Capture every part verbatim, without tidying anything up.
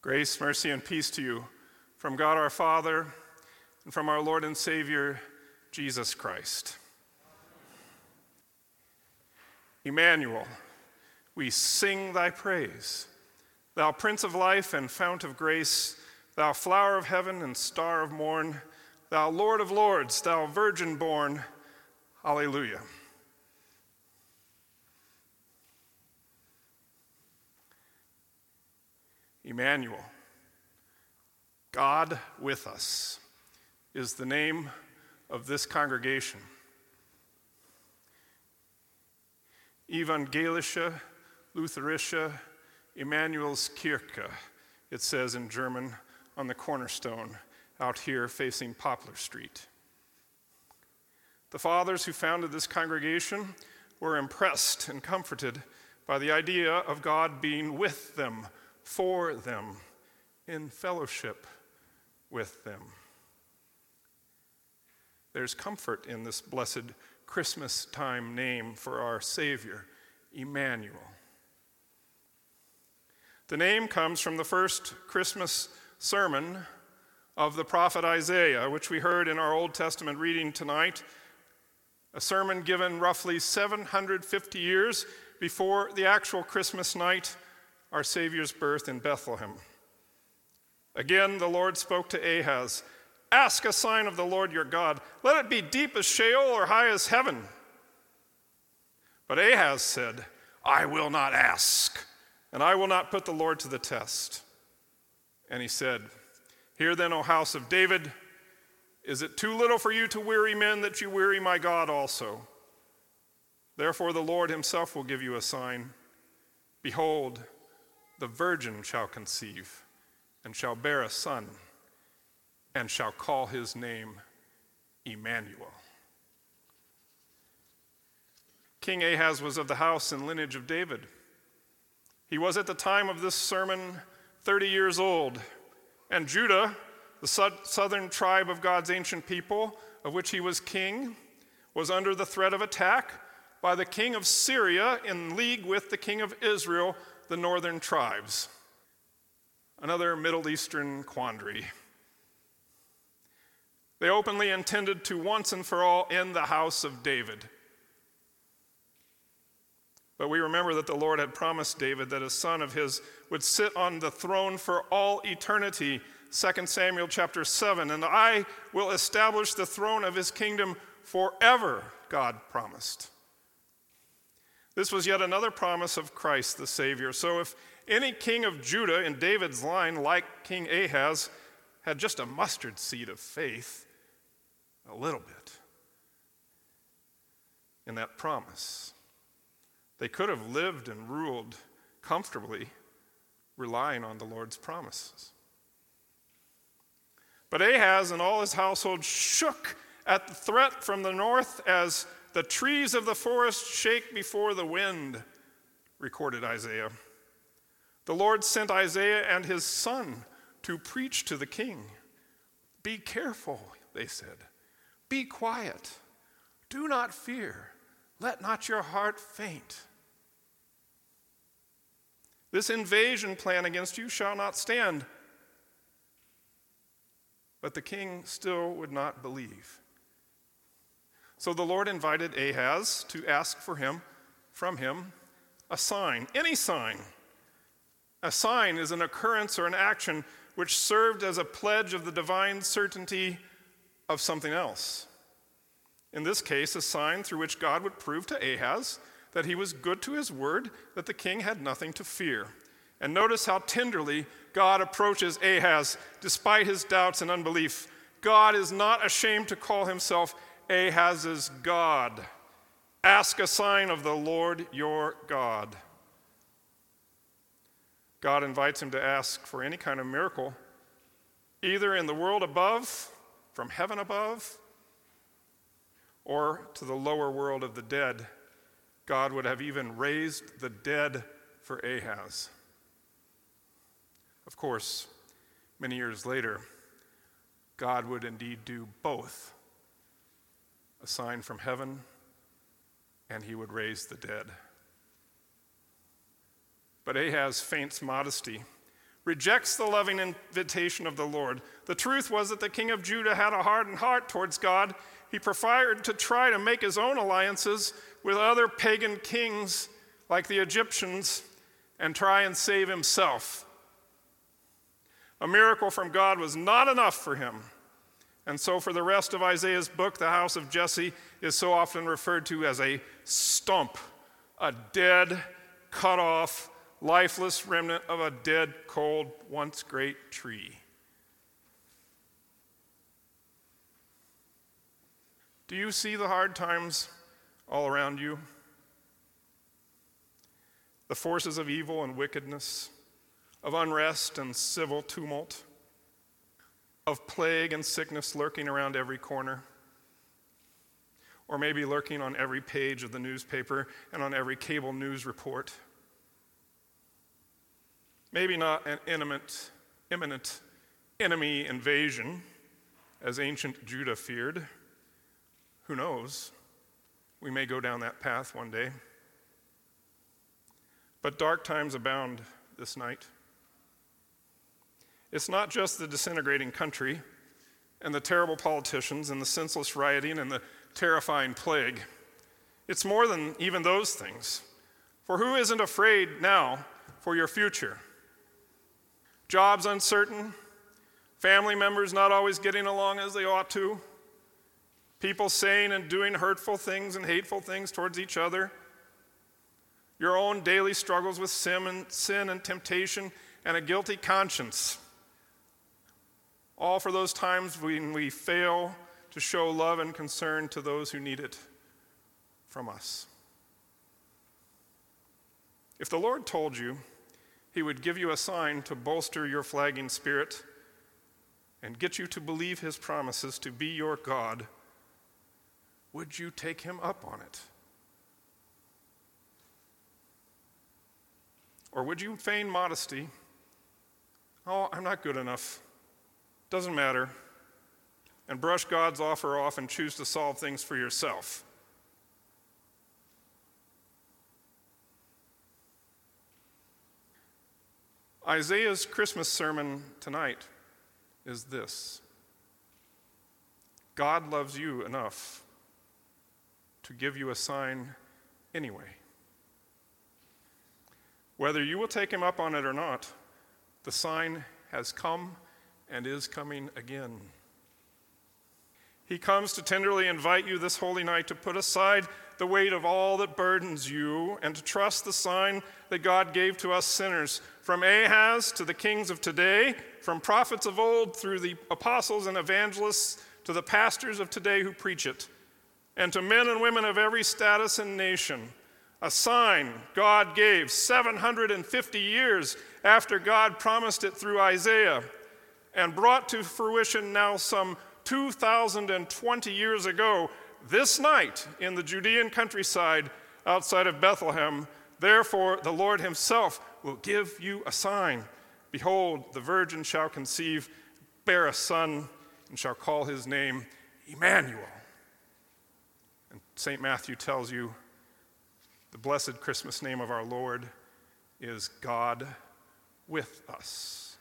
Grace, mercy, and peace to you from God our Father and from our Lord and Savior, Jesus Christ. Emmanuel, we sing thy praise. Thou Prince of life and fount of grace, thou flower of heaven and star of morn, thou Lord of lords, thou virgin born. Alleluia. Emmanuel, God with us, is the name of this congregation. Evangelische Lutherische Emanuelskirche, it says in German on the cornerstone out here facing Poplar Street. The fathers who founded this congregation were impressed and comforted by the idea of God being with them, for them, in fellowship with them. There's comfort in this blessed Christmas time name for our Savior, Emmanuel. The name comes from the first Christmas sermon of the prophet Isaiah, which we heard in our Old Testament reading tonight, a sermon given roughly seven hundred fifty years before the actual Christmas night, our Savior's birth in Bethlehem. Again, the Lord spoke to Ahaz, "Ask a sign of the Lord your God. Let it be deep as Sheol or high as heaven." But Ahaz said, "I will not ask, and I will not put the Lord to the test." And he said, "Hear then, O house of David, is it too little for you to weary men that you weary my God also? Therefore the Lord himself will give you a sign. Behold, the virgin shall conceive and shall bear a son and shall call his name Emmanuel." King Ahaz was of the house and lineage of David. He was at the time of this sermon thirty years old, and Judah, the southern tribe of God's ancient people, of which he was king, was under the threat of attack by the king of Syria in league with the king of Israel, the northern tribes. Another Middle Eastern quandary. They openly intended to once and for all end the house of David. But we remember that the Lord had promised David that a son of his would sit on the throne for all eternity, Second Samuel chapter seven, and I will establish the throne of his kingdom forever, God promised. This was yet another promise of Christ the Savior. So if any king of Judah in David's line, like King Ahaz, had just a mustard seed of faith, a little bit, in that promise, they could have lived and ruled comfortably, relying on the Lord's promises. But Ahaz and all his household shook at the threat from the north as the trees of the forest shake before the wind, recorded Isaiah. The Lord sent Isaiah and his son to preach to the king. "Be careful," they said. "Be quiet. Do not fear. Let not your heart faint. This invasion plan against you shall not stand." But the king still would not believe. So the Lord invited Ahaz to ask for him, from him, a sign, any sign. A sign is an occurrence or an action which served as a pledge of the divine certainty of something else. In this case, a sign through which God would prove to Ahaz that he was good to his word, that the king had nothing to fear. And notice how tenderly God approaches Ahaz despite his doubts and unbelief. God is not ashamed to call himself Ahaz's God. "Ask a sign of the Lord your God." God invites him to ask for any kind of miracle, either in the world above, from heaven above, or to the lower world of the dead. God would have even raised the dead for Ahaz. Of course, many years later, God would indeed do both, a sign from heaven, and he would raise the dead. But Ahaz feigns modesty rejects the loving invitation of the Lord. The truth was that the king of Judah had a hardened heart towards God. He preferred to try to make his own alliances with other pagan kings like the Egyptians and try and save himself. A miracle from God was not enough for him. And so for the rest of Isaiah's book, the house of Jesse is so often referred to as a stump, a dead, cut off, lifeless remnant of a dead, cold, once great tree. Do you see the hard times all around you? The forces of evil and wickedness, of unrest and civil tumult, of plague and sickness lurking around every corner, or maybe lurking on every page of the newspaper and on every cable news report. Maybe not an imminent, imminent enemy invasion, as ancient Judah feared. Who knows? We may go down that path one day. But dark times abound this night. It's not just the disintegrating country and the terrible politicians and the senseless rioting and the terrifying plague. It's more than even those things. For who isn't afraid now for your future? Jobs uncertain, family members not always getting along as they ought to, people saying and doing hurtful things and hateful things towards each other, your own daily struggles with sin and, sin and temptation and a guilty conscience, all for those times when we fail to show love and concern to those who need it from us. If the Lord told you he would give you a sign to bolster your flagging spirit and get you to believe his promises to be your God, would you take him up on it? Or would you feign modesty? Oh, I'm not good enough. Doesn't matter. And brush God's offer off and choose to solve things for yourself. Isaiah's Christmas sermon tonight is this: God loves you enough to give you a sign anyway. Whether you will take him up on it or not, the sign has come and is coming again. He comes to tenderly invite you this holy night to put aside the weight of all that burdens you and to trust the sign that God gave to us sinners, from Ahaz to the kings of today, from prophets of old through the apostles and evangelists to the pastors of today who preach it, and to men and women of every status and nation. A sign God gave seven hundred fifty years after God promised it through Isaiah, and brought to fruition now some two thousand twenty years ago, this night in the Judean countryside outside of Bethlehem. Therefore, the Lord himself will give you a sign. Behold, the virgin shall conceive, bear a son, and shall call his name Emmanuel. And Saint Matthew tells you the blessed Christmas name of our Lord is God with us.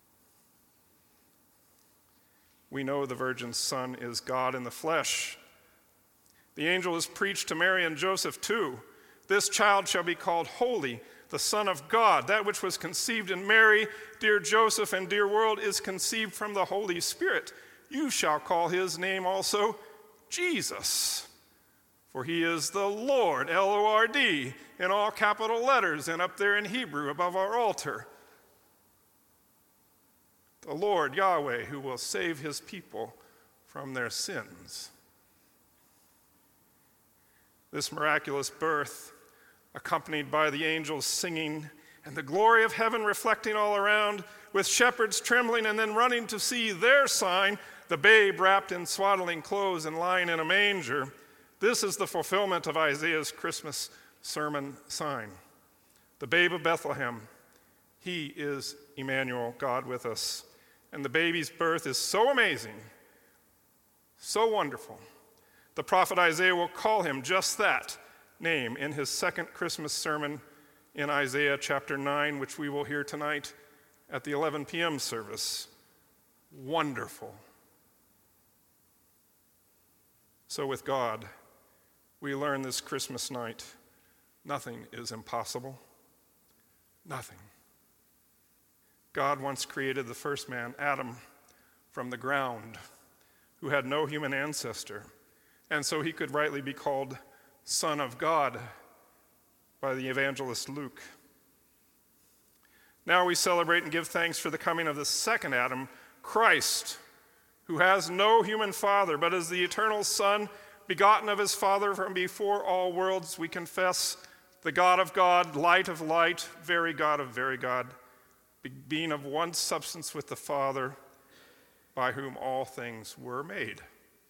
We know the virgin's son is God in the flesh. The angel is preached to Mary and Joseph too. This child shall be called Holy, the Son of God. That which was conceived in Mary, dear Joseph and dear world, is conceived from the Holy Spirit. You shall call his name also Jesus, for he is the Lord, L O R D, in all capital letters and up there in Hebrew above our altar. The Lord, Yahweh, who will save his people from their sins. This miraculous birth, accompanied by the angels singing and the glory of heaven reflecting all around, with shepherds trembling and then running to see their sign, the babe wrapped in swaddling clothes and lying in a manger. This is the fulfillment of Isaiah's Christmas sermon sign. The babe of Bethlehem, he is Emmanuel, God with us. And the baby's birth is so amazing, so wonderful. The prophet Isaiah will call him just that name in his second Christmas sermon in Isaiah chapter nine, which we will hear tonight. at the eleven p.m. service. Wonderful. So with God, we learn this Christmas night, nothing is impossible. Nothing. God once created the first man, Adam, from the ground, who had no human ancestor, and so he could rightly be called Son of God by the evangelist Luke. Now we celebrate and give thanks for the coming of the second Adam, Christ, who has no human father, but is the eternal Son, begotten of his Father from before all worlds. We confess the God of God, light of light, very God of very God, being of one substance with the Father, by whom all things were made,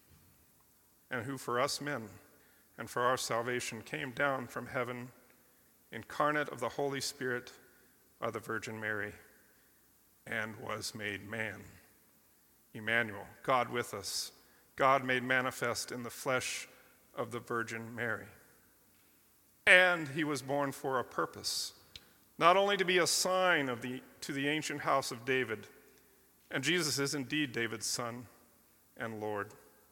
and who for us men and for our salvation came down from heaven, incarnate of the Holy Spirit by the Virgin Mary, and was made man. Emmanuel, God with us, God made manifest in the flesh of the Virgin Mary. And he was born for a purpose, not only to be a sign of the, to the ancient house of David, and Jesus is indeed David's son and Lord,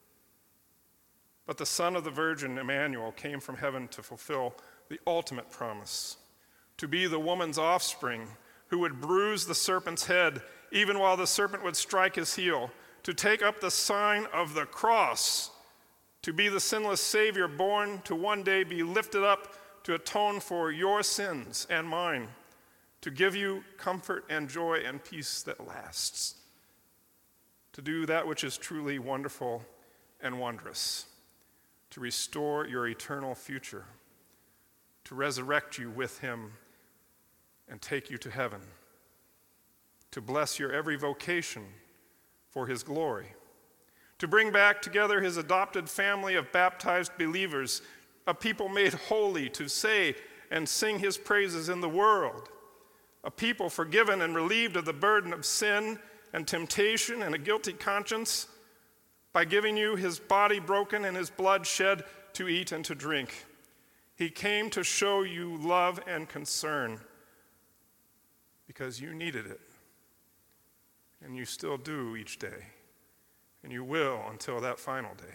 but the Son of the Virgin, Emmanuel, came from heaven to fulfill the ultimate promise, to be the woman's offspring who would bruise the serpent's head even while the serpent would strike his heel, to take up the sign of the cross, to be the sinless Savior born to one day be lifted up to atone for your sins and mine, to give you comfort and joy and peace that lasts, to do that which is truly wonderful and wondrous, to restore your eternal future, to resurrect you with him and take you to heaven, to bless your every vocation for his glory, to bring back together his adopted family of baptized believers, a people made holy to say and sing his praises in the world, a people forgiven and relieved of the burden of sin and temptation and a guilty conscience by giving you his body broken and his blood shed to eat and to drink. He came to show you love and concern because you needed it. And you still do each day. And you will until that final day.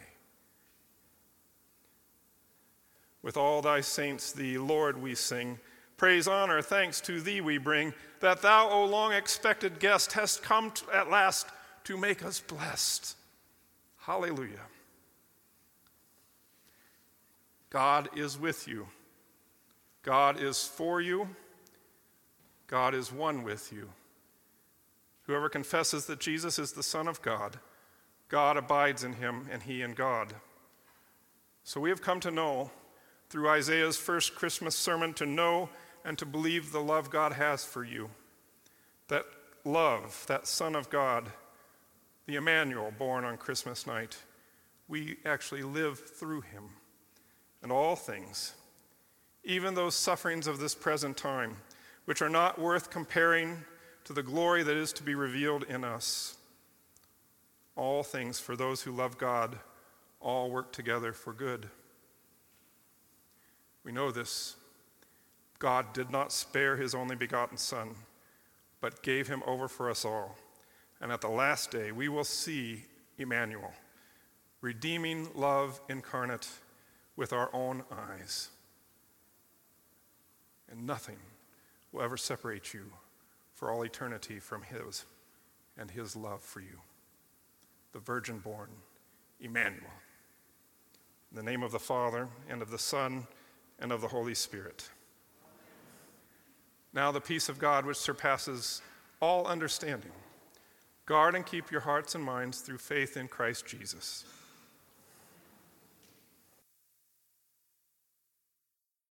With all thy saints, the Lord we sing. Praise, honor, thanks to thee we bring, that thou, O long-expected guest, hast come to, at last to make us blessed. Hallelujah. God is with you. God is for you. God is one with you. Whoever confesses that Jesus is the Son of God, God abides in him and he in God. So we have come to know, through Isaiah's first Christmas sermon, to know and to believe the love God has for you. That love, that Son of God, the Emmanuel born on Christmas night, we actually live through him. And all things, even those sufferings of this present time, which are not worth comparing to the glory that is to be revealed in us. All things for those who love God, all work together for good. We know this. God did not spare his only begotten Son, but gave him over for us all. And at the last day, we will see Emmanuel, redeeming love incarnate with our own eyes. And nothing will ever separate you for all eternity from his and his love for you. The virgin born, Emmanuel. In the name of the Father, and of the Son, and of the Holy Spirit. Now the peace of God, which surpasses all understanding, guard and keep your hearts and minds through faith in Christ Jesus.